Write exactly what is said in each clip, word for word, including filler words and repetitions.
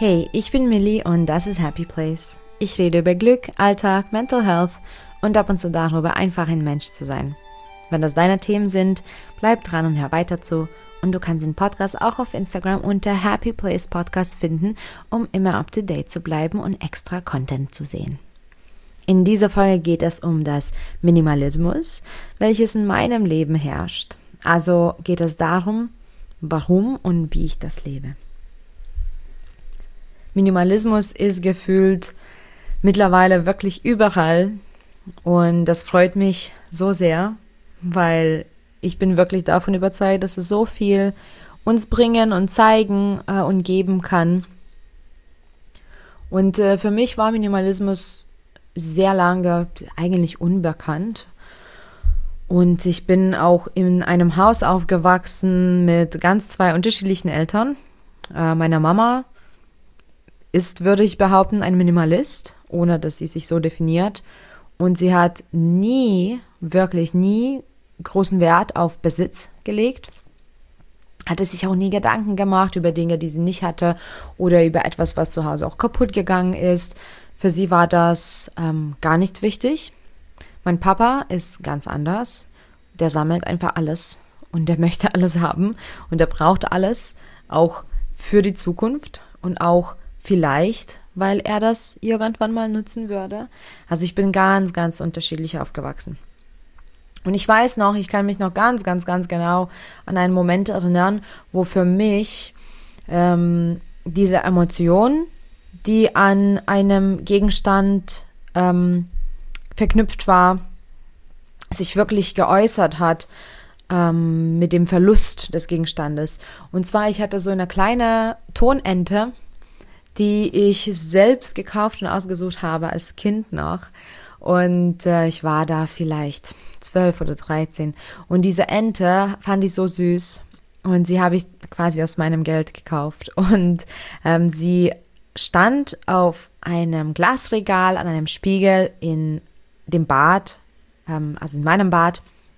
Hey, ich bin Millie und das ist Happy Place. Ich rede über Glück, Alltag, Mental Health und ab und zu darüber, einfach ein Mensch zu sein. Wenn das deine Themen sind, bleib dran und hör weiter zu. Und du kannst den Podcast auch auf Instagram unter Happy Place Podcast finden, um immer up to date zu bleiben und extra Content zu sehen. In dieser Folge geht es um das Minimalismus, welches in meinem Leben herrscht. Also geht es darum, warum und wie ich das lebe. Minimalismus ist gefühlt mittlerweile wirklich überall und das freut mich so sehr, weil ich bin wirklich davon überzeugt, dass es so viel uns bringen und zeigen äh, und geben kann. Und äh, für mich war Minimalismus sehr lange eigentlich unbekannt. Und ich bin auch in einem Haus aufgewachsen mit ganz zwei unterschiedlichen Eltern. Äh, meine Mama ist, würde ich behaupten, ein Minimalist, ohne dass sie sich so definiert. Und sie hat nie, wirklich nie großen Wert auf Besitz gelegt. Hatte sich auch nie Gedanken gemacht über Dinge, die sie nicht hatte oder über etwas, was zu Hause auch kaputt gegangen ist. Für sie war das ähm, gar nicht wichtig. Mein Papa ist ganz anders. Der sammelt einfach alles und der möchte alles haben und der braucht alles, auch für die Zukunft und auch vielleicht, weil er das irgendwann mal nutzen würde. Also ich bin ganz, ganz unterschiedlich aufgewachsen. Und ich weiß noch, ich kann mich noch ganz, ganz, ganz genau an einen Moment erinnern, wo für mich ähm, diese Emotion, die an einem Gegenstand ähm, verknüpft war, sich wirklich geäußert hat ähm, mit dem Verlust des Gegenstandes. Und zwar, ich hatte so eine kleine Tonente, die ich selbst gekauft und ausgesucht habe als Kind noch. Und äh, ich war da vielleicht zwölf oder dreizehn. Und diese Ente fand ich so süß. Und sie habe ich quasi aus meinem Geld gekauft. Und ähm, sie stand auf einem Glasregal an einem Spiegel in dem Bad, ähm, also in meinem Bad.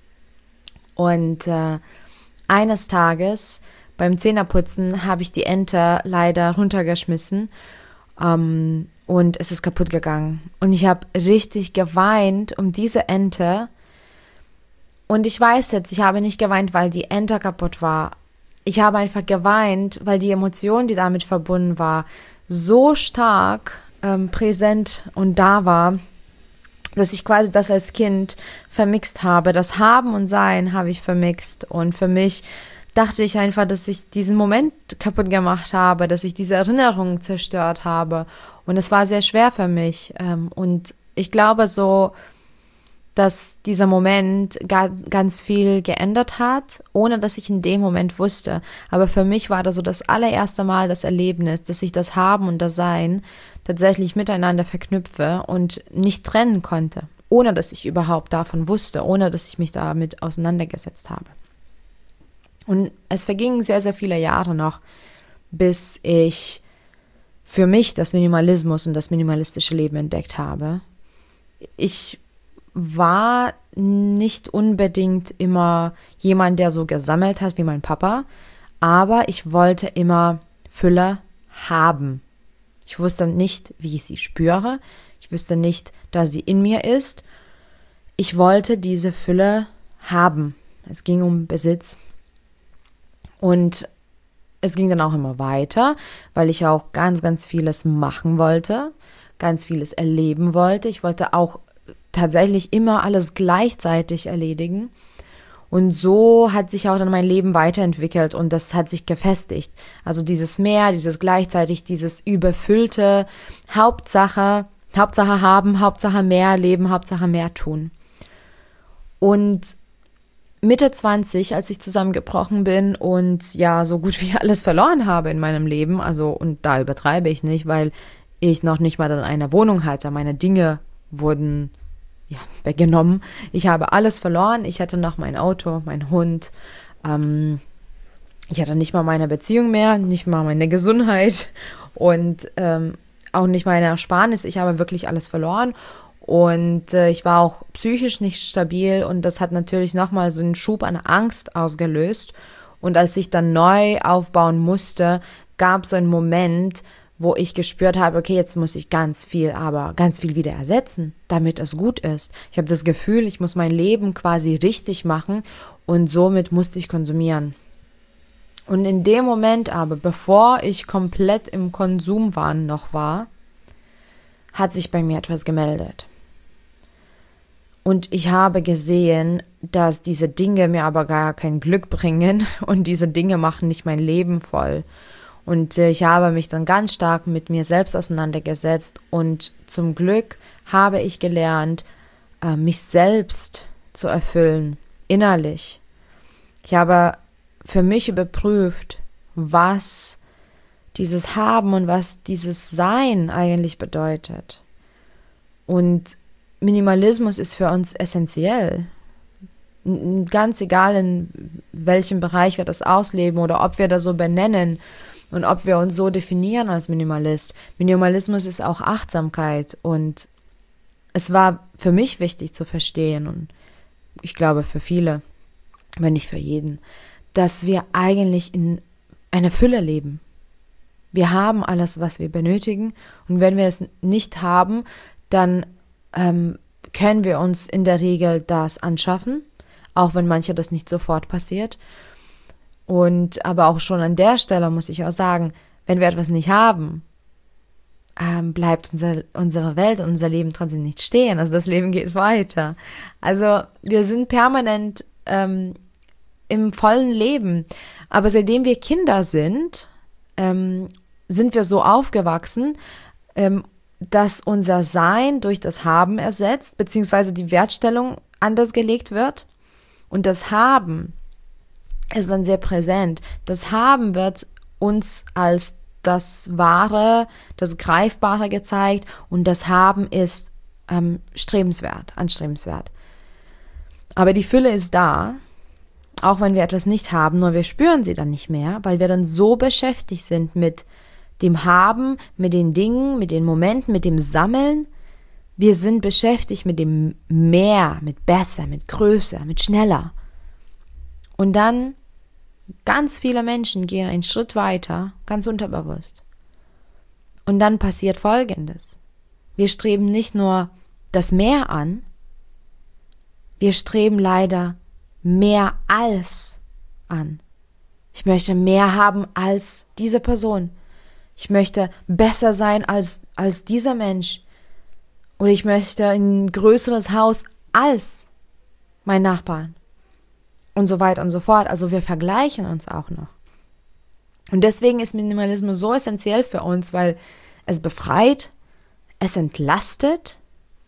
Und äh, eines Tages beim Zähneputzen habe ich die Ente leider runtergeschmissen. Um, und es ist kaputt gegangen. Und ich habe richtig geweint um diese Ente. Und ich weiß jetzt, ich habe nicht geweint, weil die Ente kaputt war. Ich habe einfach geweint, weil die Emotion, die damit verbunden war, so stark ähm, präsent und da war, dass ich quasi das als Kind vermixt habe. Das Haben und Sein habe ich vermixt. Und für mich dachte ich einfach, dass ich diesen Moment kaputt gemacht habe, dass ich diese Erinnerung zerstört habe. Und es war sehr schwer für mich. Und ich glaube so, dass dieser Moment ganz viel geändert hat, ohne dass ich in dem Moment wusste. Aber für mich war das so das allererste Mal das Erlebnis, dass ich das Haben und das Sein tatsächlich miteinander verknüpfe und nicht trennen konnte, ohne dass ich überhaupt davon wusste, ohne dass ich mich damit auseinandergesetzt habe. Und es vergingen sehr, sehr viele Jahre noch, bis ich für mich das Minimalismus und das minimalistische Leben entdeckt habe. Ich war nicht unbedingt immer jemand, der so gesammelt hat wie mein Papa, aber ich wollte immer Fülle haben. Ich wusste nicht, wie ich sie spüre. Ich wusste nicht, dass sie in mir ist. Ich wollte diese Fülle haben. Es ging um Besitz. Und es ging dann auch immer weiter, weil ich auch ganz, ganz vieles machen wollte, ganz vieles erleben wollte. Ich wollte auch tatsächlich immer alles gleichzeitig erledigen. Und so hat sich auch dann mein Leben weiterentwickelt und das hat sich gefestigt. Also dieses Mehr, dieses gleichzeitig, dieses überfüllte Hauptsache, Hauptsache haben, Hauptsache mehr leben, Hauptsache mehr tun. Und Mitte zwanzig, als ich zusammengebrochen bin und ja, so gut wie alles verloren habe in meinem Leben, also und da übertreibe ich nicht, weil ich noch nicht mal in einer Wohnung hatte, meine Dinge wurden ja, weggenommen. Ich habe alles verloren, ich hatte noch mein Auto, mein Hund, ähm, ich hatte nicht mal meine Beziehung mehr, nicht mal meine Gesundheit und ähm, auch nicht meine Ersparnis, ich habe wirklich alles verloren. Und äh, ich war auch psychisch nicht stabil und das hat natürlich nochmal so einen Schub an Angst ausgelöst. Und als ich dann neu aufbauen musste, gab es so einen Moment, wo ich gespürt habe, okay, jetzt muss ich ganz viel, aber ganz viel wieder ersetzen, damit es gut ist. Ich habe das Gefühl, ich muss mein Leben quasi richtig machen und somit musste ich konsumieren. Und in dem Moment aber, bevor ich komplett im Konsumwahn noch war, hat sich bei mir etwas gemeldet. Und ich habe gesehen, dass diese Dinge mir aber gar kein Glück bringen und diese Dinge machen nicht mein Leben voll. Und ich habe mich dann ganz stark mit mir selbst auseinandergesetzt und zum Glück habe ich gelernt, mich selbst zu erfüllen, innerlich. Ich habe für mich überprüft, was dieses Haben und was dieses Sein eigentlich bedeutet. Und Minimalismus ist für uns essentiell. Ganz egal, in welchem Bereich wir das ausleben oder ob wir das so benennen und ob wir uns so definieren als Minimalist. Minimalismus ist auch Achtsamkeit und es war für mich wichtig zu verstehen und ich glaube für viele, wenn nicht für jeden, dass wir eigentlich in einer Fülle leben. Wir haben alles, was wir benötigen und wenn wir es nicht haben, dann ähm, können wir uns in der Regel das anschaffen, auch wenn manche das nicht sofort passiert. Und aber auch schon an der Stelle muss ich auch sagen, wenn wir etwas nicht haben, ähm, bleibt unser, unsere Welt, unser Leben trotzdem nicht stehen. Also das Leben geht weiter. Also wir sind permanent ähm, im vollen Leben. Aber seitdem wir Kinder sind, ähm, sind wir so aufgewachsen, ähm, dass unser Sein durch das Haben ersetzt, beziehungsweise die Wertstellung anders gelegt wird. Und das Haben ist dann sehr präsent. Das Haben wird uns als das Wahre, das Greifbare gezeigt und das Haben ist ähm, strebenswert, anstrebenswert. Aber die Fülle ist da, auch wenn wir etwas nicht haben, nur wir spüren sie dann nicht mehr, weil wir dann so beschäftigt sind mit dem Haben, mit den Dingen, mit den Momenten, mit dem Sammeln. Wir sind beschäftigt mit dem Mehr, mit besser, mit größer, mit schneller. Und dann, ganz viele Menschen gehen einen Schritt weiter, ganz unterbewusst. Und dann passiert Folgendes. Wir streben nicht nur das Mehr an, wir streben leider mehr als an. Ich möchte mehr haben als diese Person. Ich möchte besser sein als, als dieser Mensch. Oder ich möchte ein größeres Haus als mein Nachbarn. Und so weiter und so fort. Also wir vergleichen uns auch noch. Und deswegen ist Minimalismus so essentiell für uns, weil es befreit, es entlastet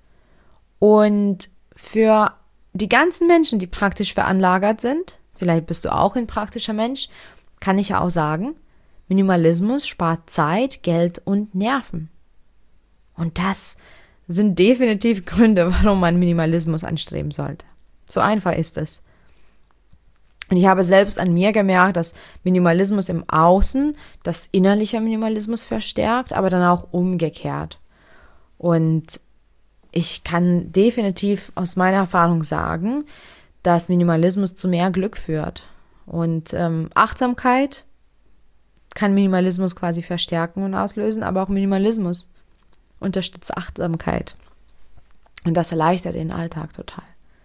und für die ganzen Menschen, die praktisch veranlagert sind, vielleicht bist du auch ein praktischer Mensch, kann ich ja auch sagen, Minimalismus spart Zeit, Geld und Nerven. Und das sind definitiv Gründe, warum man Minimalismus anstreben sollte. So einfach ist es. Und ich habe selbst an mir gemerkt, dass Minimalismus im Außen das innerliche Minimalismus verstärkt, aber dann auch umgekehrt. Und ich kann definitiv aus meiner Erfahrung sagen, dass Minimalismus zu mehr Glück führt. Und ähm, Achtsamkeit kann Minimalismus quasi verstärken und auslösen, aber auch Minimalismus unterstützt Achtsamkeit. Und das erleichtert den Alltag total.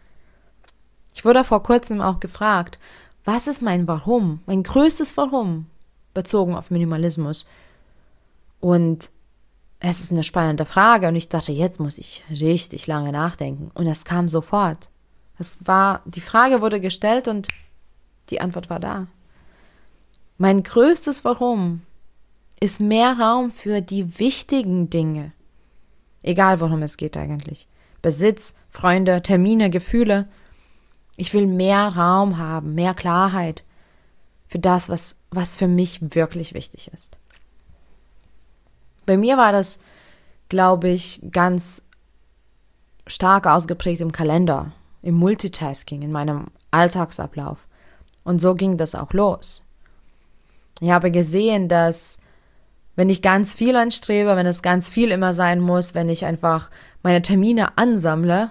Ich wurde vor kurzem auch gefragt, was ist mein Warum, mein größtes Warum bezogen auf Minimalismus? Und es ist eine spannende Frage und ich dachte, jetzt muss ich richtig lange nachdenken. Und es kam sofort. Es war, die Frage wurde gestellt und die Antwort war da. Mein größtes Warum ist mehr Raum für die wichtigen Dinge. Egal, worum es geht eigentlich. Besitz, Freunde, Termine, Gefühle. Ich will mehr Raum haben, mehr Klarheit für das, was, was für mich wirklich wichtig ist. Bei mir war das, glaube ich, ganz stark ausgeprägt im Kalender, im Multitasking, in meinem Alltagsablauf. Und so ging das auch los. Ich habe gesehen, dass wenn ich ganz viel anstrebe, wenn es ganz viel immer sein muss, wenn ich einfach meine Termine ansammle,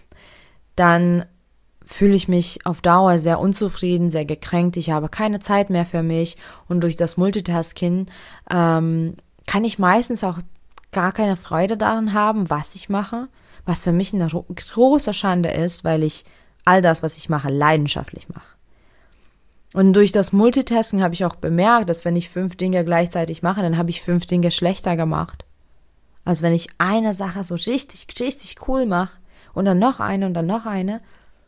dann fühle ich mich auf Dauer sehr unzufrieden, sehr gekränkt. Ich habe keine Zeit mehr für mich und durch das Multitasking ähm, kann ich meistens auch gar keine Freude daran haben, was ich mache, was für mich eine große Schande ist, weil ich all das, was ich mache, leidenschaftlich mache. Und durch das Multitasking habe ich auch bemerkt, dass wenn ich fünf Dinge gleichzeitig mache, dann habe ich fünf Dinge schlechter gemacht. Als wenn ich eine Sache so richtig, richtig cool mache und dann noch eine und dann noch eine.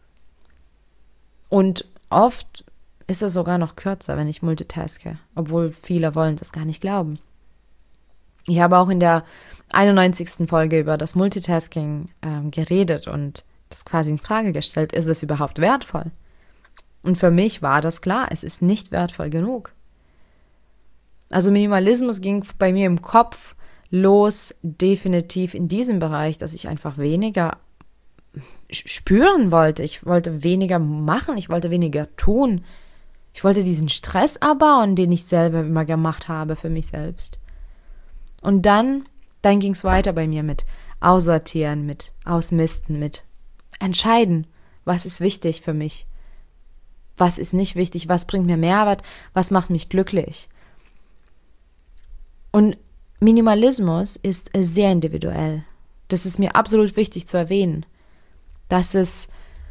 Und oft ist es sogar noch kürzer, wenn ich multitaske, obwohl viele wollen das gar nicht glauben. Ich habe auch in der einundneunzigsten Folge über das Multitasking ähm, geredet und das quasi in Frage gestellt, ist es überhaupt wertvoll? Und für mich war das klar, es ist nicht wertvoll genug. Also Minimalismus ging bei mir im Kopf los, definitiv in diesem Bereich, dass ich einfach weniger spüren wollte. Ich wollte weniger machen, ich wollte weniger tun. Ich wollte diesen Stress abbauen, den ich selber immer gemacht habe für mich selbst. Und dann, dann ging es weiter bei mir mit Aussortieren, mit Ausmisten, mit Entscheiden, was ist wichtig für mich. Was ist nicht wichtig? Was bringt mir Mehrwert? Was macht mich glücklich? Und Minimalismus ist sehr individuell. Das ist mir absolut wichtig zu erwähnen. Das ist,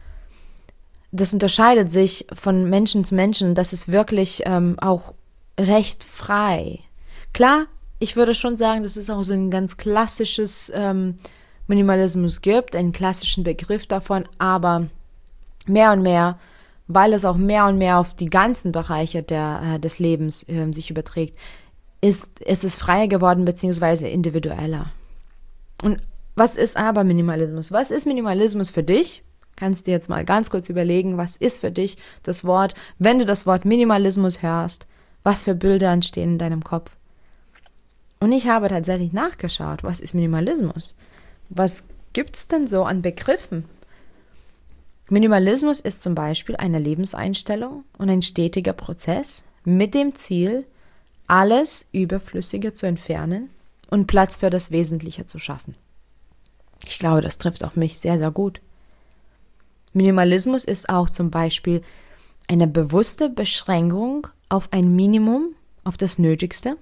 das unterscheidet sich von Menschen zu Menschen. Das ist wirklich ähm, auch recht frei. Klar, ich würde schon sagen, dass es auch so ein ganz klassisches ähm, Minimalismus gibt, einen klassischen Begriff davon, aber mehr und mehr, weil es auch mehr und mehr auf die ganzen Bereiche der, äh, des Lebens äh, sich überträgt, ist, ist es freier geworden beziehungsweise individueller. Und was ist aber Minimalismus? Was ist Minimalismus für dich? Kannst du jetzt mal ganz kurz überlegen, was ist für dich das Wort, wenn du das Wort Minimalismus hörst, was für Bilder entstehen in deinem Kopf? Und ich habe tatsächlich nachgeschaut, was ist Minimalismus? Was gibt es denn so an Begriffen? Minimalismus ist zum Beispiel eine Lebenseinstellung und ein stetiger Prozess mit dem Ziel, alles Überflüssige zu entfernen und Platz für das Wesentliche zu schaffen. Ich glaube, das trifft auf mich sehr, sehr gut. Minimalismus ist auch zum Beispiel eine bewusste Beschränkung auf ein Minimum, auf das Nötigste.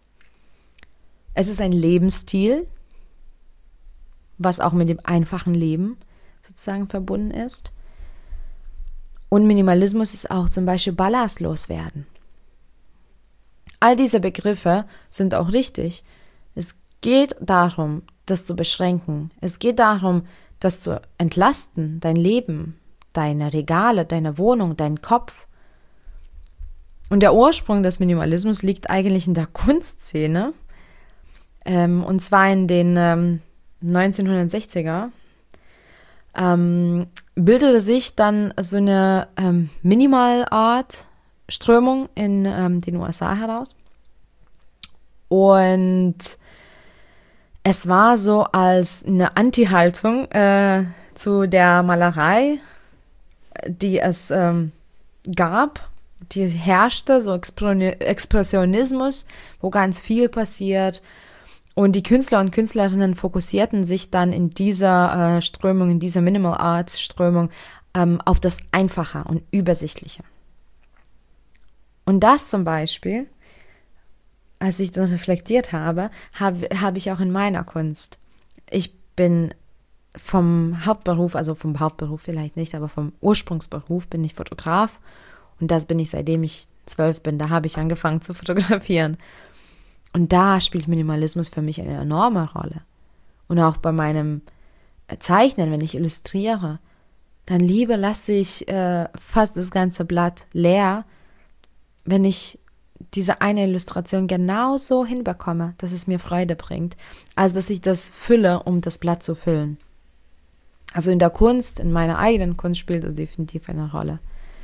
Es ist ein Lebensstil, was auch mit dem einfachen Leben sozusagen verbunden ist. Und Minimalismus ist auch zum Beispiel ballastlos werden. All diese Begriffe sind auch richtig. Es geht darum, das zu beschränken. Es geht darum, das zu entlasten, dein Leben, deine Regale, deine Wohnung, deinen Kopf. Und der Ursprung des Minimalismus liegt eigentlich in der Kunstszene. Ähm, und zwar in den ähm, neunzehnhundertsechziger. Ähm, bildete sich dann so eine ähm, Minimal-Art-Strömung in ähm, den U S A heraus. Und es war so als eine Anti-Haltung äh, zu der Malerei, die es ähm, gab, die herrschte, so Expressionismus, wo ganz viel passiert. Und die Künstler und Künstlerinnen fokussierten sich dann in dieser äh, Strömung, in dieser Minimal Arts Strömung ähm, auf das Einfache und Übersichtliche. Und das zum Beispiel, als ich dann reflektiert habe, habe, habe ich auch in meiner Kunst. Ich bin vom Hauptberuf, also vom Hauptberuf vielleicht nicht, aber vom Ursprungsberuf bin ich Fotograf. Und das bin ich, seitdem ich zwölf bin. Da habe ich angefangen zu fotografieren. Und da spielt Minimalismus für mich eine enorme Rolle. Und auch bei meinem Zeichnen, wenn ich illustriere, dann lieber lasse ich äh, fast das ganze Blatt leer, wenn ich diese eine Illustration genauso hinbekomme, dass es mir Freude bringt, als dass ich das fülle, um das Blatt zu füllen. Also in der Kunst, in meiner eigenen Kunst spielt das definitiv eine Rolle.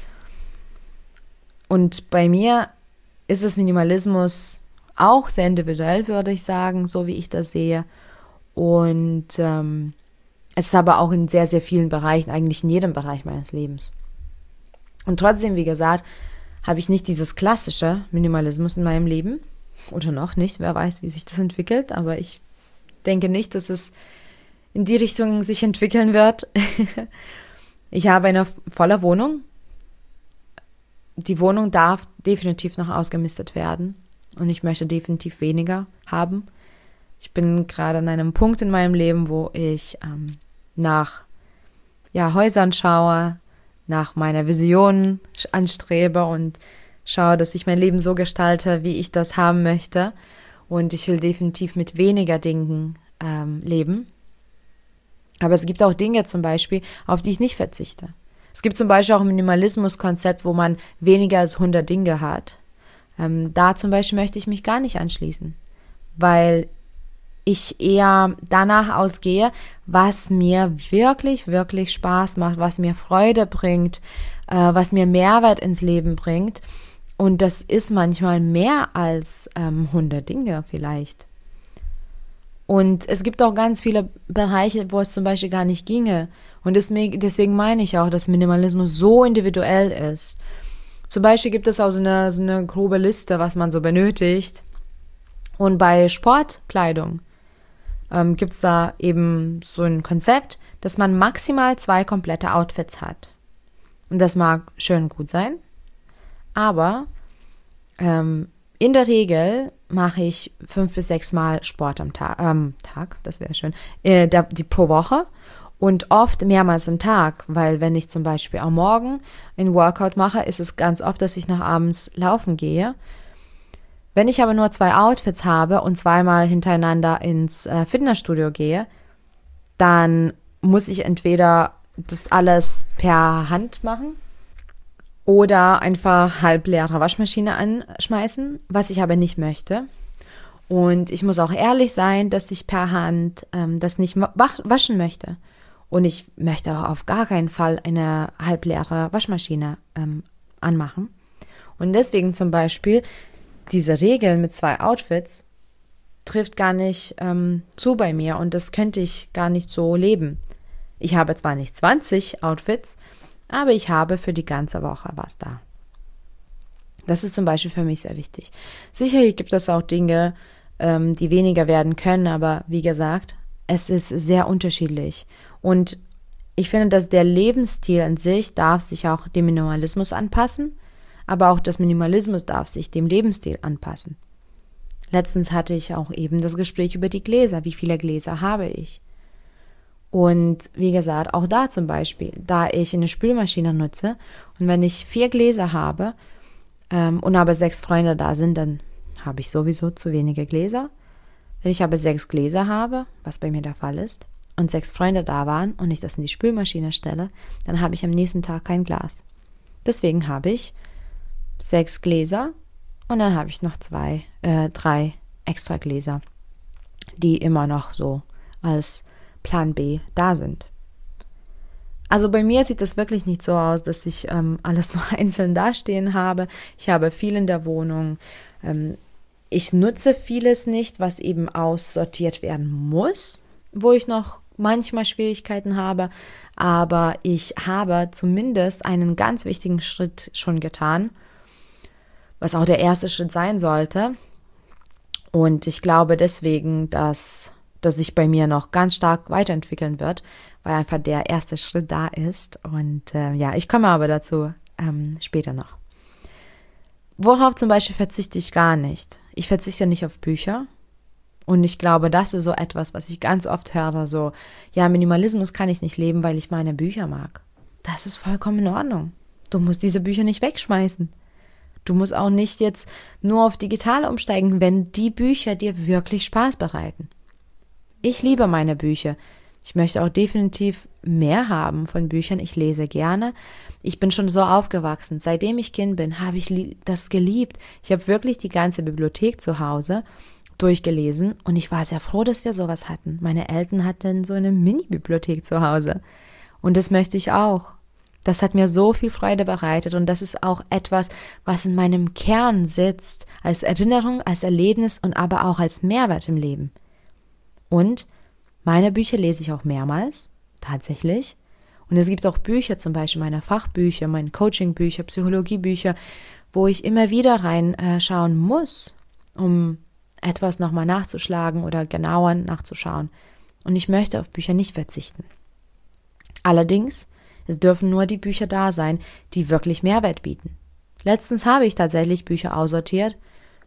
Und bei mir ist das Minimalismus auch sehr individuell, würde ich sagen, so wie ich das sehe. Und ähm, es ist aber auch in sehr, sehr vielen Bereichen, eigentlich in jedem Bereich meines Lebens. Und trotzdem, wie gesagt, habe ich nicht dieses klassische Minimalismus in meinem Leben. Oder noch nicht, wer weiß, wie sich das entwickelt. Aber ich denke nicht, dass es in die Richtung sich entwickeln wird. Ich habe eine volle Wohnung. Die Wohnung darf definitiv noch ausgemistet werden. und ich möchte definitiv weniger haben. Ich bin gerade an einem Punkt in meinem Leben, wo ich ähm, nach ja, Häusern schaue, nach meiner Vision anstrebe und schaue, dass ich mein Leben so gestalte, wie ich das haben möchte. Und ich will definitiv mit weniger Dingen ähm, leben. Aber es gibt auch Dinge zum Beispiel, auf die ich nicht verzichte. Es gibt zum Beispiel auch ein Minimalismus-Konzept, wo man weniger als hundert Dinge hat. Ähm, da zum Beispiel möchte ich mich gar nicht anschließen, weil ich eher danach ausgehe, was mir wirklich, wirklich Spaß macht, was mir Freude bringt, äh, was mir Mehrwert ins Leben bringt. Und das ist manchmal mehr als ähm, hundert Dinge vielleicht. Und es gibt auch ganz viele Bereiche, wo es zum Beispiel gar nicht ginge. Und deswegen, deswegen meine ich auch, dass Minimalismus so individuell ist. Zum Beispiel gibt es auch so eine, so eine grobe Liste, was man so benötigt. Und bei Sportkleidung ähm, gibt es da eben so ein Konzept, dass man maximal zwei komplette Outfits hat. Und das mag schön gut sein. Aber ähm, in der Regel mache ich fünf bis sechs Mal Sport am Ta- ähm, Tag, das wäre schön, äh, der, die pro Woche und oft mehrmals am Tag, weil wenn ich zum Beispiel am Morgen ein Workout mache, ist es ganz oft, dass ich noch abends laufen gehe. Wenn ich aber nur zwei Outfits habe und zweimal hintereinander ins äh, Fitnessstudio gehe, dann muss ich entweder das alles per Hand machen oder einfach halbleere Waschmaschine anschmeißen, was ich aber nicht möchte. Und ich muss auch ehrlich sein, dass ich per Hand ähm, das nicht waschen möchte. Und ich möchte auch auf gar keinen Fall eine halbleere Waschmaschine ähm, anmachen. Und deswegen zum Beispiel diese Regel mit zwei Outfits trifft gar nicht ähm, zu bei mir und das könnte ich gar nicht so leben. Ich habe zwar nicht zwanzig Outfits, aber ich habe für die ganze Woche was da. Das ist zum Beispiel für mich sehr wichtig. Sicherlich gibt es auch Dinge, ähm, die weniger werden können, aber wie gesagt, es ist sehr unterschiedlich. Und ich finde, dass der Lebensstil an sich darf sich auch dem Minimalismus anpassen, aber auch das Minimalismus darf sich dem Lebensstil anpassen. Letztens hatte ich auch eben das Gespräch über die Gläser. Wie viele Gläser habe ich? Und wie gesagt, auch da zum Beispiel, da ich eine Spülmaschine nutze und wenn ich vier Gläser habe ähm, und aber sechs Freunde da sind, dann habe ich sowieso zu wenige Gläser. Wenn ich aber sechs Gläser habe, was bei mir der Fall ist, und sechs Freunde da waren und ich das in die Spülmaschine stelle, dann habe ich am nächsten Tag kein Glas. Deswegen habe ich sechs Gläser und dann habe ich noch zwei, äh, drei extra Gläser, die immer noch so als Plan B da sind. Also bei mir sieht das wirklich nicht so aus, dass ich ähm, alles nur einzeln dastehen habe. Ich habe viel in der Wohnung. Ähm, ich nutze vieles nicht, was eben aussortiert werden muss, wo ich noch manchmal Schwierigkeiten habe. Aber ich habe zumindest einen ganz wichtigen Schritt schon getan, was auch der erste Schritt sein sollte. Und ich glaube deswegen, dass das sich bei mir noch ganz stark weiterentwickeln wird, weil einfach der erste Schritt da ist. Und äh, ja, ich komme aber dazu ähm, später noch. Worauf zum Beispiel verzichte ich gar nicht? Ich verzichte nicht auf Bücher. Und ich glaube, das ist so etwas, was ich ganz oft höre, so, ja, Minimalismus kann ich nicht leben, weil ich meine Bücher mag. Das ist vollkommen in Ordnung. Du musst diese Bücher nicht wegschmeißen. Du musst auch nicht jetzt nur auf digital umsteigen, wenn die Bücher dir wirklich Spaß bereiten. Ich liebe meine Bücher. Ich möchte auch definitiv mehr haben von Büchern. Ich lese gerne. Ich bin schon so aufgewachsen. Seitdem ich Kind bin, habe ich das geliebt. Ich habe wirklich die ganze Bibliothek zu Hause durchgelesen und ich war sehr froh, dass wir sowas hatten. Meine Eltern hatten so eine Mini-Bibliothek zu Hause und das möchte ich auch. Das hat mir so viel Freude bereitet und das ist auch etwas, was in meinem Kern sitzt, als Erinnerung, als Erlebnis und aber auch als Mehrwert im Leben. Und meine Bücher lese ich auch mehrmals, tatsächlich. Und es gibt auch Bücher, zum Beispiel meine Fachbücher, meine Coachingbücher, Psychologiebücher, wo ich immer wieder reinschauen muss, um etwas nochmal nachzuschlagen oder genauer nachzuschauen. Und ich möchte auf Bücher nicht verzichten. Allerdings, es dürfen nur die Bücher da sein, die wirklich Mehrwert bieten. Letztens habe ich tatsächlich Bücher aussortiert,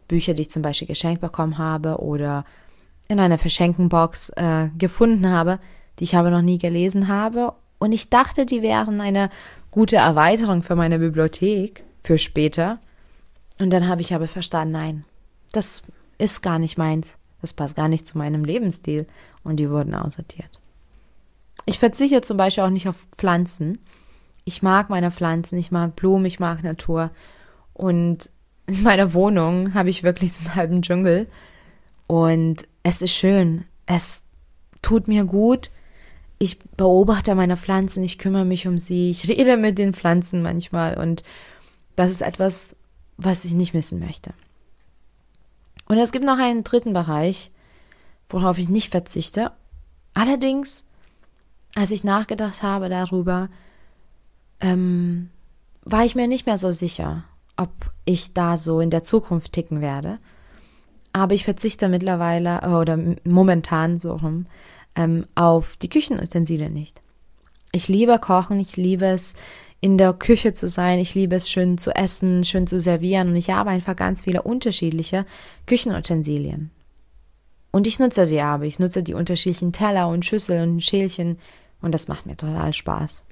Bücher, die ich zum Beispiel geschenkt bekommen habe oder in einer Verschenkenbox äh, gefunden habe, die ich aber noch nie gelesen habe. Und ich dachte, die wären eine gute Erweiterung für meine Bibliothek für später. Und dann habe ich aber verstanden, nein, das ist gar nicht meins. Das passt gar nicht zu meinem Lebensstil. Und die wurden aussortiert. Ich verzichte zum Beispiel auch nicht auf Pflanzen. Ich mag meine Pflanzen, ich mag Blumen, ich mag Natur. Und in meiner Wohnung habe ich wirklich so einen halben Dschungel. Und es ist schön. Es tut mir gut. Ich beobachte meine Pflanzen, ich kümmere mich um sie. Ich rede mit den Pflanzen manchmal. Und das ist etwas, was ich nicht missen möchte. Und es gibt noch einen dritten Bereich, worauf ich nicht verzichte. Allerdings, als ich nachgedacht habe darüber, ähm, war ich mir nicht mehr so sicher, ob ich da so in der Zukunft ticken werde. Aber ich verzichte mittlerweile oder momentan so rum ähm, auf die Küchenutensilien nicht. Ich liebe Kochen, ich liebe es, in der Küche zu sein, ich liebe es, schön zu essen, schön zu servieren und ich habe einfach ganz viele unterschiedliche Küchenutensilien. Und ich nutze sie aber, ich nutze die unterschiedlichen Teller und Schüsseln und Schälchen und das macht mir total Spaß.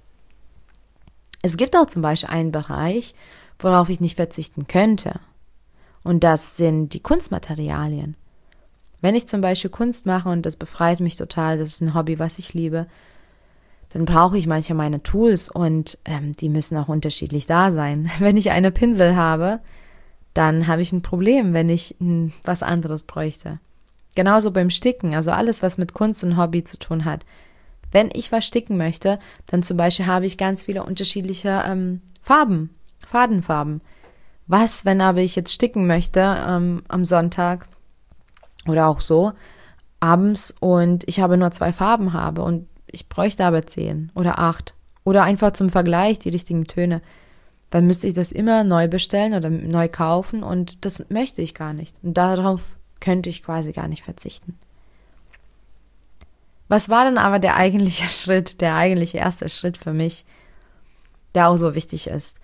Es gibt auch zum Beispiel einen Bereich, worauf ich nicht verzichten könnte. Und das sind die Kunstmaterialien. Wenn ich zum Beispiel Kunst mache und das befreit mich total, das ist ein Hobby, was ich liebe, dann brauche ich manchmal meine Tools und ähm, die müssen auch unterschiedlich da sein. Wenn ich eine Pinsel habe, dann habe ich ein Problem, wenn ich mh, was anderes bräuchte. Genauso beim Sticken, also alles, was mit Kunst und Hobby zu tun hat. Wenn ich was sticken möchte, dann zum Beispiel habe ich ganz viele unterschiedliche ähm, Farben, Fadenfarben. Was, wenn aber ich jetzt sticken möchte ähm, am Sonntag oder auch so, abends und ich habe nur zwei Farben habe und ich bräuchte aber zehn oder acht oder einfach zum Vergleich die richtigen Töne, dann müsste ich das immer neu bestellen oder neu kaufen und das möchte ich gar nicht. Und darauf könnte ich quasi gar nicht verzichten. Was war denn aber der eigentliche Schritt, der eigentliche erste Schritt für mich, der auch so wichtig ist?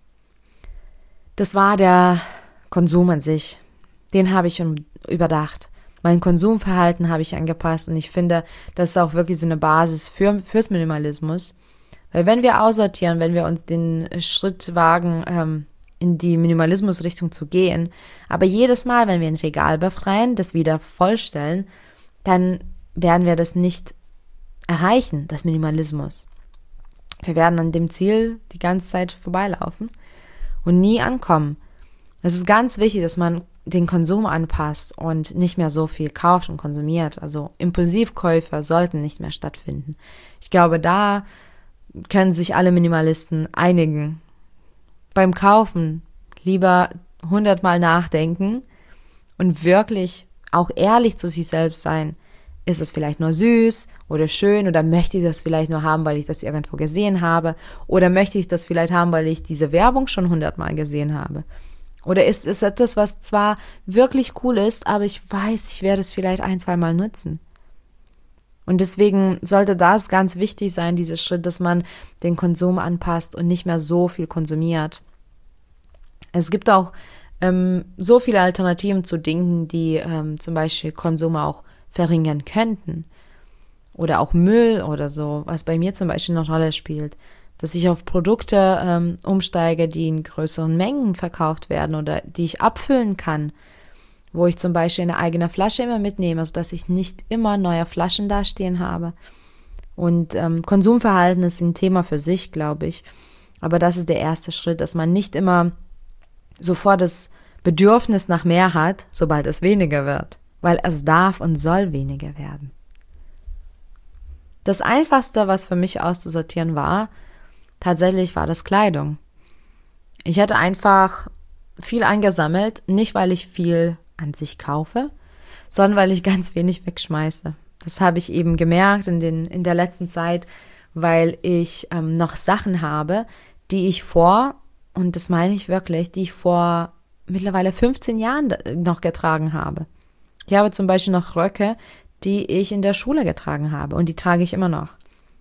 Das war der Konsum an sich. Den habe ich schon überdacht. Mein Konsumverhalten habe ich angepasst und ich finde, das ist auch wirklich so eine Basis für, fürs Minimalismus. Weil wenn wir aussortieren, wenn wir uns den Schritt wagen, ähm, in die Minimalismusrichtung zu gehen, aber jedes Mal, wenn wir ein Regal befreien, das wieder vollstellen, dann werden wir das nicht erreichen, das Minimalismus. Wir werden an dem Ziel die ganze Zeit vorbeilaufen und nie ankommen. Es ist ganz wichtig, dass man den Konsum anpasst und nicht mehr so viel kauft und konsumiert. Also Impulsivkäufe sollten nicht mehr stattfinden. Ich glaube, da können sich alle Minimalisten einigen. Beim Kaufen lieber hundertmal nachdenken und wirklich auch ehrlich zu sich selbst sein. Ist es vielleicht nur süß oder schön oder möchte ich das vielleicht nur haben, weil ich das irgendwo gesehen habe oder möchte ich das vielleicht haben, weil ich diese Werbung schon hundertmal gesehen habe. Oder ist es etwas, was zwar wirklich cool ist, aber ich weiß, ich werde es vielleicht ein, zwei Mal nutzen. Und deswegen sollte das ganz wichtig sein, dieser Schritt, dass man den Konsum anpasst und nicht mehr so viel konsumiert. Es gibt auch ähm, so viele Alternativen zu Dingen, die ähm, zum Beispiel Konsum auch verringern könnten. Oder auch Müll oder so, was bei mir zum Beispiel eine Rolle spielt. Dass ich auf Produkte ähm, umsteige, die in größeren Mengen verkauft werden oder die ich abfüllen kann, wo ich zum Beispiel eine eigene Flasche immer mitnehme, sodass ich nicht immer neue Flaschen dastehen habe. Und ähm, Konsumverhalten ist ein Thema für sich, glaube ich. Aber das ist der erste Schritt, dass man nicht immer sofort das Bedürfnis nach mehr hat, sobald es weniger wird, weil es darf und soll weniger werden. Das Einfachste, was für mich auszusortieren war, tatsächlich war das Kleidung. Ich hatte einfach viel eingesammelt, nicht weil ich viel an sich kaufe, sondern weil ich ganz wenig wegschmeiße. Das habe ich eben gemerkt in, den, in der letzten Zeit, weil ich ähm, noch Sachen habe, die ich vor, und das meine ich wirklich, die ich vor mittlerweile fünfzehn Jahren noch getragen habe. Ich habe zum Beispiel noch Röcke, die ich in der Schule getragen habe und die trage ich immer noch.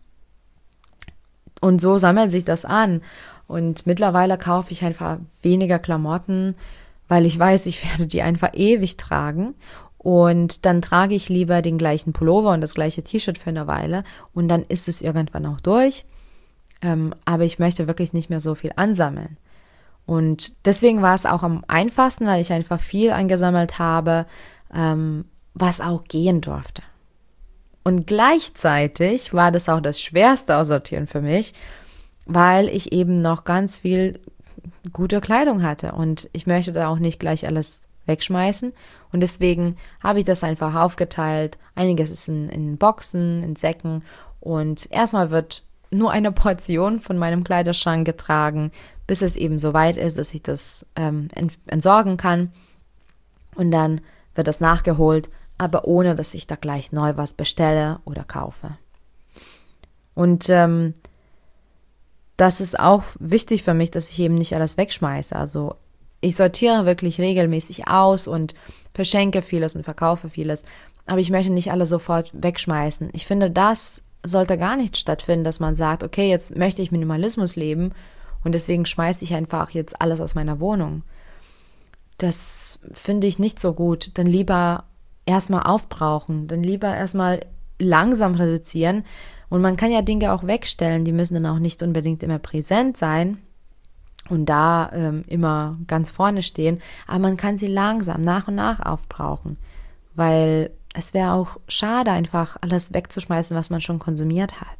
Und so sammelt sich das an. Und mittlerweile kaufe ich einfach weniger Klamotten, weil ich weiß, ich werde die einfach ewig tragen. Und dann trage ich lieber den gleichen Pullover und das gleiche T-Shirt für eine Weile und dann ist es irgendwann auch durch. Ähm, aber ich möchte wirklich nicht mehr so viel ansammeln. Und deswegen war es auch am einfachsten, weil ich einfach viel angesammelt habe, ähm, was auch gehen durfte. Und gleichzeitig war das auch das schwerste Aussortieren für mich, weil ich eben noch ganz viel gute Kleidung hatte und ich möchte da auch nicht gleich alles wegschmeißen und deswegen habe ich das einfach aufgeteilt. Einiges ist in, in Boxen, in Säcken und erstmal wird nur eine Portion von meinem Kleiderschrank getragen, bis es eben so weit ist, dass ich das ähm, entsorgen kann und dann wird das nachgeholt, aber ohne, dass ich da gleich neu was bestelle oder kaufe. Und ähm, das ist auch wichtig für mich, dass ich eben nicht alles wegschmeiße. Also ich sortiere wirklich regelmäßig aus und verschenke vieles und verkaufe vieles. Aber ich möchte nicht alles sofort wegschmeißen. Ich finde, das sollte gar nicht stattfinden, dass man sagt, okay, jetzt möchte ich Minimalismus leben und deswegen schmeiße ich einfach jetzt alles aus meiner Wohnung. Das finde ich nicht so gut. Dann lieber erstmal aufbrauchen, dann lieber erstmal langsam reduzieren. Und man kann ja Dinge auch wegstellen, die müssen dann auch nicht unbedingt immer präsent sein und da ähm, immer ganz vorne stehen, aber man kann sie langsam nach und nach aufbrauchen, weil es wäre auch schade, einfach alles wegzuschmeißen, was man schon konsumiert hat.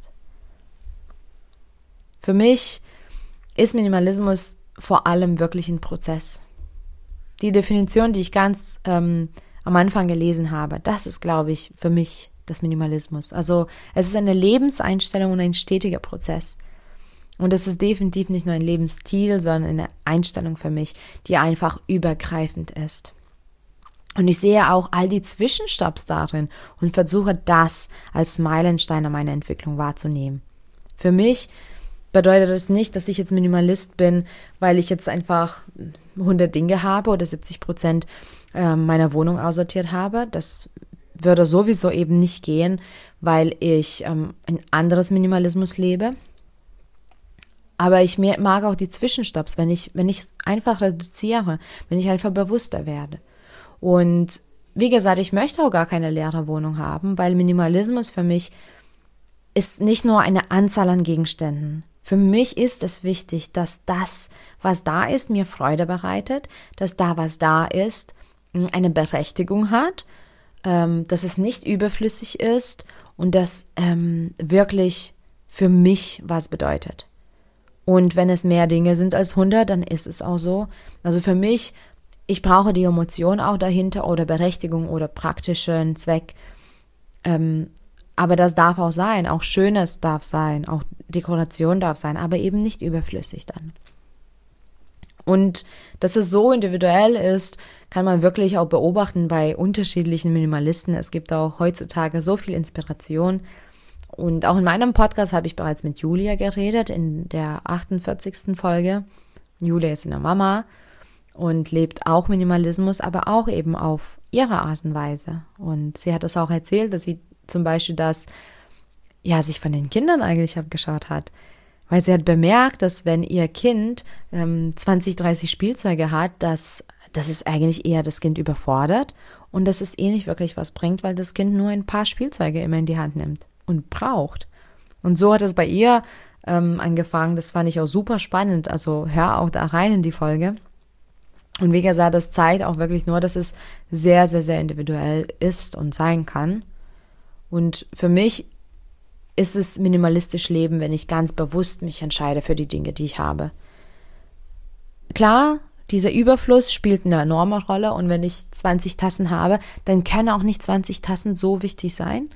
Für mich ist Minimalismus vor allem wirklich ein Prozess. Die Definition, die ich ganz ähm, am Anfang gelesen habe, das ist, glaube ich, für mich das Minimalismus. Also es ist eine Lebenseinstellung und ein stetiger Prozess. Und es ist definitiv nicht nur ein Lebensstil, sondern eine Einstellung für mich, die einfach übergreifend ist. Und ich sehe auch all die Zwischenstopps darin und versuche das als Meilenstein meiner Entwicklung wahrzunehmen. Für mich bedeutet das nicht, dass ich jetzt Minimalist bin, weil ich jetzt einfach hundert Dinge habe oder siebzig Prozent meiner Wohnung aussortiert habe. Das würde sowieso eben nicht gehen, weil ich ähm, ein anderes Minimalismus lebe. Aber ich mag auch die Zwischenstopps, wenn ich, wenn ich einfach reduziere, wenn ich einfach bewusster werde. Und wie gesagt, ich möchte auch gar keine leere Wohnung haben, weil Minimalismus für mich ist nicht nur eine Anzahl an Gegenständen. Für mich ist es wichtig, dass das, was da ist, mir Freude bereitet, dass da, was da ist, eine Berechtigung hat, ähm, dass es nicht überflüssig ist und dass ähm, wirklich für mich was bedeutet. Und wenn es mehr Dinge sind als hundert, dann ist es auch so. Also für mich, ich brauche die Emotion auch dahinter oder Berechtigung oder praktischen Zweck. Ähm, aber das darf auch sein, auch Schönes darf sein, auch Dekoration darf sein, aber eben nicht überflüssig dann. Und dass es so individuell ist, kann man wirklich auch beobachten bei unterschiedlichen Minimalisten. Es gibt auch heutzutage so viel Inspiration. Und auch in meinem Podcast habe ich bereits mit Julia geredet, in der achtundvierzigsten Folge. Julia ist eine Mama und lebt auch Minimalismus, aber auch eben auf ihre Art und Weise. Und sie hat das auch erzählt, dass sie zum Beispiel das, ja, sich von den Kindern eigentlich abgeschaut hat. Weil sie hat bemerkt, dass wenn ihr Kind ähm, zwanzig, dreißig Spielzeuge hat, dass, dass es eigentlich eher das Kind überfordert und dass es eh nicht wirklich was bringt, weil das Kind nur ein paar Spielzeuge immer in die Hand nimmt und braucht. Und so hat es bei ihr ähm, angefangen. Das fand ich auch super spannend. Also hör auch da rein in die Folge. Und wie gesagt, das zeigt auch wirklich nur, dass es sehr, sehr, sehr individuell ist und sein kann. Und für mich ist es minimalistisch Leben, wenn ich ganz bewusst mich entscheide für die Dinge, die ich habe. Klar, dieser Überfluss spielt eine enorme Rolle und wenn ich zwanzig Tassen habe, dann können auch nicht zwanzig Tassen so wichtig sein.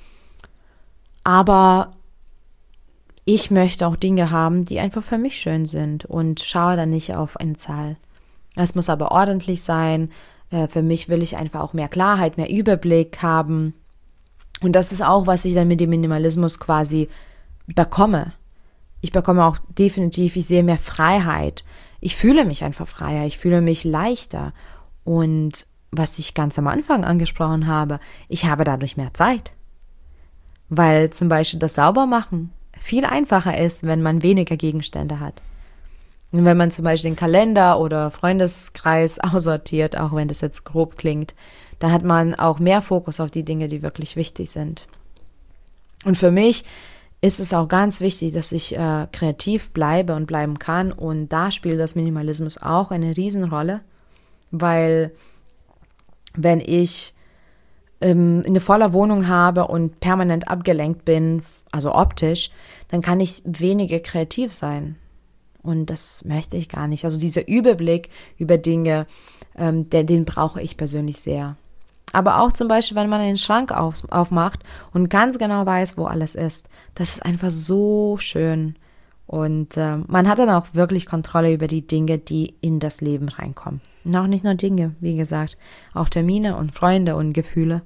Aber ich möchte auch Dinge haben, die einfach für mich schön sind und schaue dann nicht auf eine Zahl. Es muss aber ordentlich sein. Für mich will ich einfach auch mehr Klarheit, mehr Überblick haben. Und das ist auch, was ich dann mit dem Minimalismus quasi bekomme. Ich bekomme auch definitiv, ich sehe mehr Freiheit. Ich fühle mich einfach freier, ich fühle mich leichter. Und was ich ganz am Anfang angesprochen habe, ich habe dadurch mehr Zeit. Weil zum Beispiel das Saubermachen viel einfacher ist, wenn man weniger Gegenstände hat. Und wenn man zum Beispiel den Kalender oder Freundeskreis aussortiert, auch wenn das jetzt grob klingt, dann hat man auch mehr Fokus auf die Dinge, die wirklich wichtig sind. Und für mich ist es auch ganz wichtig, dass ich äh, kreativ bleibe und bleiben kann. Und da spielt das Minimalismus auch eine Riesenrolle, weil wenn ich ähm, eine volle Wohnung habe und permanent abgelenkt bin, also optisch, dann kann ich weniger kreativ sein. Und das möchte ich gar nicht. Also dieser Überblick über Dinge, ähm, der, den brauche ich persönlich sehr. Aber auch zum Beispiel, wenn man den Schrank auf, aufmacht und ganz genau weiß, wo alles ist. Das ist einfach so schön. Und äh, man hat dann auch wirklich Kontrolle über die Dinge, die in das Leben reinkommen. Und auch nicht nur Dinge, wie gesagt, auch Termine und Freunde und Gefühle.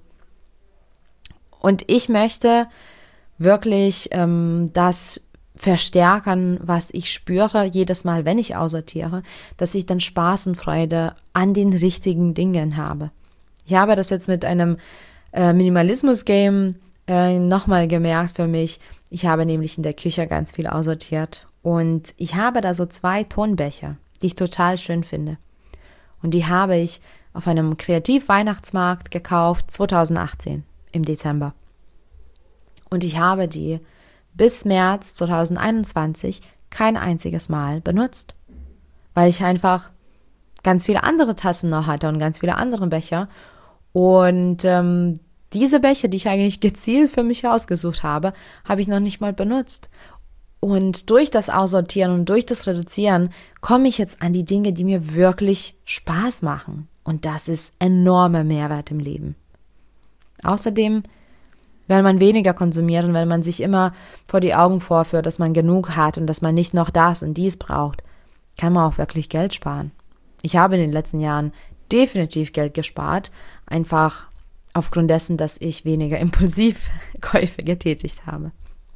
Und ich möchte wirklich ähm, das verstärken, was ich spüre, jedes Mal, wenn ich aussortiere, dass ich dann Spaß und Freude an den richtigen Dingen habe. Ich habe das jetzt mit einem äh, Minimalismus-Game äh, nochmal gemerkt für mich. Ich habe nämlich in der Küche ganz viel aussortiert und ich habe da so zwei Tonbecher, die ich total schön finde. Und die habe ich auf einem Kreativ-Weihnachtsmarkt gekauft, zwanzig achtzehn, im Dezember. Und ich habe die bis März zwanzig einundzwanzig kein einziges Mal benutzt, weil ich einfach ganz viele andere Tassen noch hatte und ganz viele andere Becher. Und ähm, diese Becher, die ich eigentlich gezielt für mich ausgesucht habe, habe ich noch nicht mal benutzt. Und durch das Aussortieren und durch das Reduzieren komme ich jetzt an die Dinge, die mir wirklich Spaß machen. Und das ist enormer Mehrwert im Leben. Außerdem, wenn man weniger konsumiert und wenn man sich immer vor die Augen vorführt, dass man genug hat und dass man nicht noch das und dies braucht, kann man auch wirklich Geld sparen. Ich habe in den letzten Jahren definitiv Geld gespart, einfach aufgrund dessen, dass ich weniger Impulsivkäufe getätigt habe.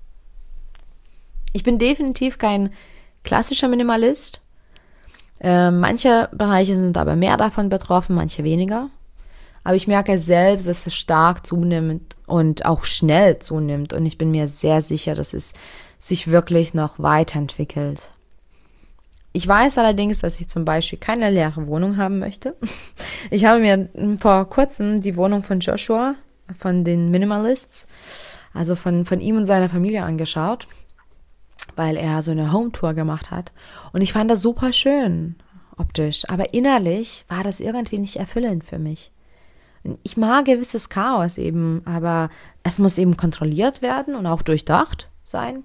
Ich bin definitiv kein klassischer Minimalist. Äh, manche Bereiche sind aber mehr davon betroffen, manche weniger. Aber ich merke selbst, dass es stark zunimmt und auch schnell zunimmt. Und ich bin mir sehr sicher, dass es sich wirklich noch weiterentwickelt. Ich weiß allerdings, dass ich zum Beispiel keine leere Wohnung haben möchte. Ich habe mir vor kurzem die Wohnung von Joshua, von den Minimalists, also von, von ihm und seiner Familie angeschaut, weil er so eine Home-Tour gemacht hat. Und ich fand das super schön, optisch. Aber innerlich war das irgendwie nicht erfüllend für mich. Ich mag gewisses Chaos eben, aber es muss eben kontrolliert werden und auch durchdacht sein.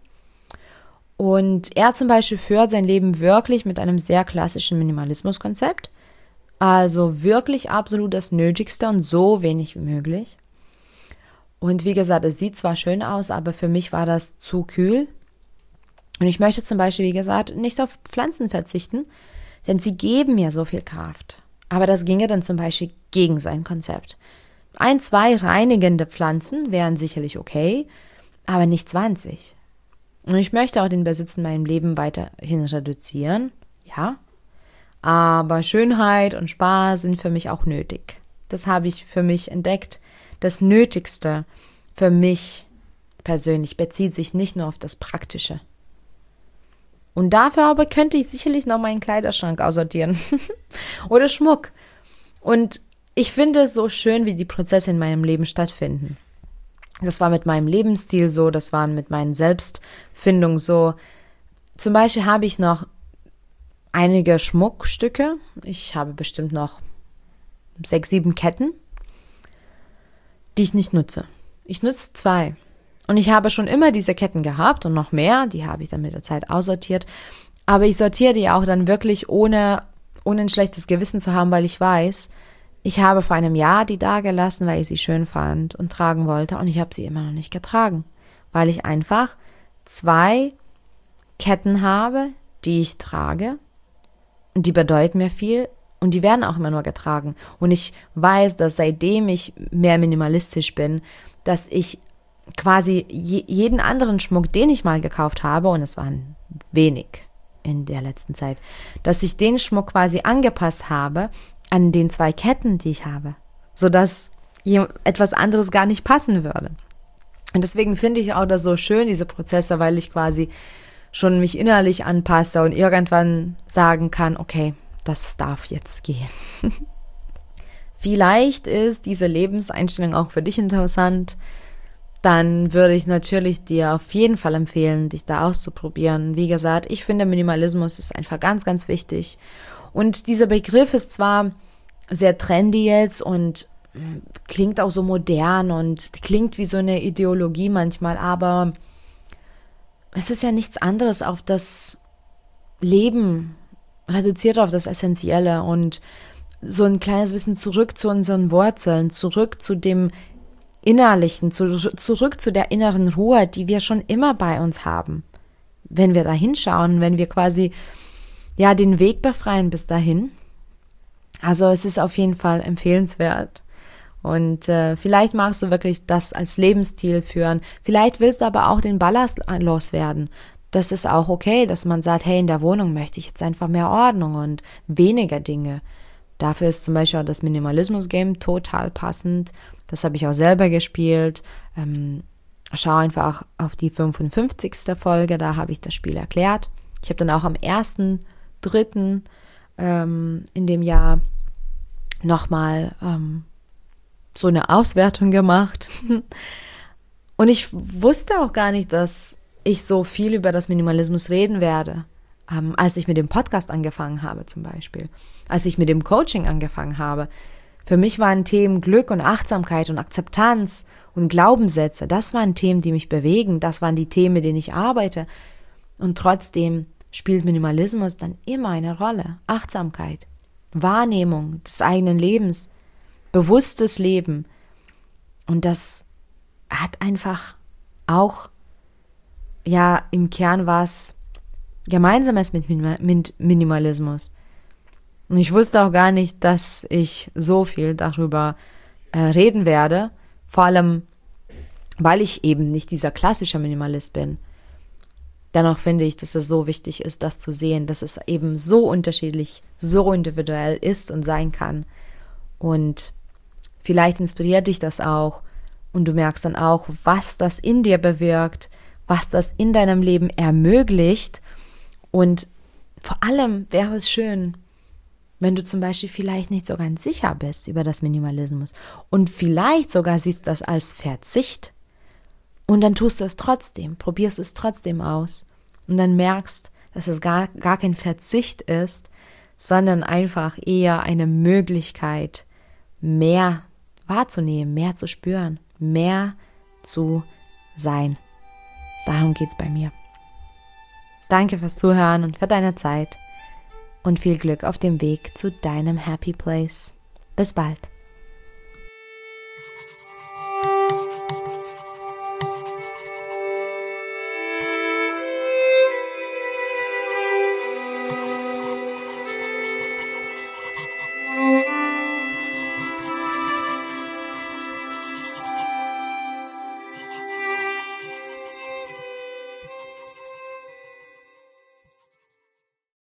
Und er zum Beispiel führt sein Leben wirklich mit einem sehr klassischen Minimalismuskonzept. Also wirklich absolut das Nötigste und so wenig wie möglich. Und wie gesagt, es sieht zwar schön aus, aber für mich war das zu kühl. Und ich möchte zum Beispiel, wie gesagt, nicht auf Pflanzen verzichten, denn sie geben mir so viel Kraft. Aber das ginge dann zum Beispiel gegen sein Konzept. Ein, zwei reinigende Pflanzen wären sicherlich okay, aber nicht zwanzig. Und ich möchte auch den Besitz in meinem Leben weiterhin reduzieren, ja. Aber Schönheit und Spaß sind für mich auch nötig. Das habe ich für mich entdeckt. Das Nötigste für mich persönlich bezieht sich nicht nur auf das Praktische. Und dafür aber könnte ich sicherlich noch meinen Kleiderschrank aussortieren. Oder Schmuck. Und ich finde es so schön, wie die Prozesse in meinem Leben stattfinden. Das war mit meinem Lebensstil so, das war mit meinen Selbstfindungen so. Zum Beispiel habe ich noch einige Schmuckstücke. Ich habe bestimmt noch sechs, sieben Ketten, die ich nicht nutze. Ich nutze zwei. Und ich habe schon immer diese Ketten gehabt und noch mehr, die habe ich dann mit der Zeit aussortiert. Aber ich sortiere die auch dann wirklich ohne, ohne ein schlechtes Gewissen zu haben, weil ich weiß, ich habe vor einem Jahr die da gelassen, weil ich sie schön fand und tragen wollte und ich habe sie immer noch nicht getragen, weil ich einfach zwei Ketten habe, die ich trage und die bedeuten mir viel und die werden auch immer nur getragen. Und ich weiß, dass seitdem ich mehr minimalistisch bin, dass ich quasi je, jeden anderen Schmuck, den ich mal gekauft habe, und es waren wenig in der letzten Zeit, dass ich den Schmuck quasi angepasst habe an den zwei Ketten, die ich habe, sodass etwas anderes gar nicht passen würde. Und deswegen finde ich auch das so schön, diese Prozesse, weil ich quasi schon mich innerlich anpasse und irgendwann sagen kann, okay, das darf jetzt gehen. Vielleicht ist diese Lebenseinstellung auch für dich interessant. Dann würde ich natürlich dir auf jeden Fall empfehlen, dich da auszuprobieren. Wie gesagt, ich finde, Minimalismus ist einfach ganz, ganz wichtig. Und dieser Begriff ist zwar sehr trendy jetzt und klingt auch so modern und klingt wie so eine Ideologie manchmal, aber es ist ja nichts anderes auf das Leben, reduziert auf das Essentielle und so ein kleines bisschen zurück zu unseren Wurzeln, zurück zu dem Innerlichen, zu, zurück zu der inneren Ruhe, die wir schon immer bei uns haben. Wenn wir da hinschauen, wenn wir quasi ja den Weg befreien bis dahin. Also es ist auf jeden Fall empfehlenswert. Und äh, vielleicht magst du wirklich das als Lebensstil führen. Vielleicht willst du aber auch den Ballast loswerden. Das ist auch okay, dass man sagt, hey, in der Wohnung möchte ich jetzt einfach mehr Ordnung und weniger Dinge. Dafür ist zum Beispiel auch das Minimalismus-Game total passend. Das habe ich auch selber gespielt. Ähm, schau einfach auf die fünfundfünfzigste Folge, da habe ich das Spiel erklärt. Ich habe dann auch am ersten dritten ähm, in dem Jahr nochmal ähm, so eine Auswertung gemacht. Und ich wusste auch gar nicht, dass ich so viel über das Minimalismus reden werde, ähm, als ich mit dem Podcast angefangen habe zum Beispiel, als ich mit dem Coaching angefangen habe. Für mich waren Themen Glück und Achtsamkeit und Akzeptanz und Glaubenssätze, das waren Themen, die mich bewegen, das waren die Themen, mit denen ich arbeite. Und trotzdem spielt Minimalismus dann immer eine Rolle. Achtsamkeit, Wahrnehmung des eigenen Lebens, bewusstes Leben. Und das hat einfach auch, ja, im Kern was Gemeinsames mit Minimalismus. Und ich wusste auch gar nicht, dass ich so viel darüber äh, reden werde. Vor allem, weil ich eben nicht dieser klassische Minimalist bin. Dennoch finde ich, dass es so wichtig ist, das zu sehen, dass es eben so unterschiedlich, so individuell ist und sein kann. Und vielleicht inspiriert dich das auch und du merkst dann auch, was das in dir bewirkt, was das in deinem Leben ermöglicht. Und vor allem wäre es schön, wenn du zum Beispiel vielleicht nicht so ganz sicher bist über das Minimalismus und vielleicht sogar siehst das als Verzicht und dann tust du es trotzdem, probierst es trotzdem aus und dann merkst, dass es gar, gar kein Verzicht ist, sondern einfach eher eine Möglichkeit, mehr wahrzunehmen, mehr zu spüren, mehr zu sein. Darum geht's bei mir. Danke fürs Zuhören und für deine Zeit. Und viel Glück auf dem Weg zu deinem Happy Place. Bis bald.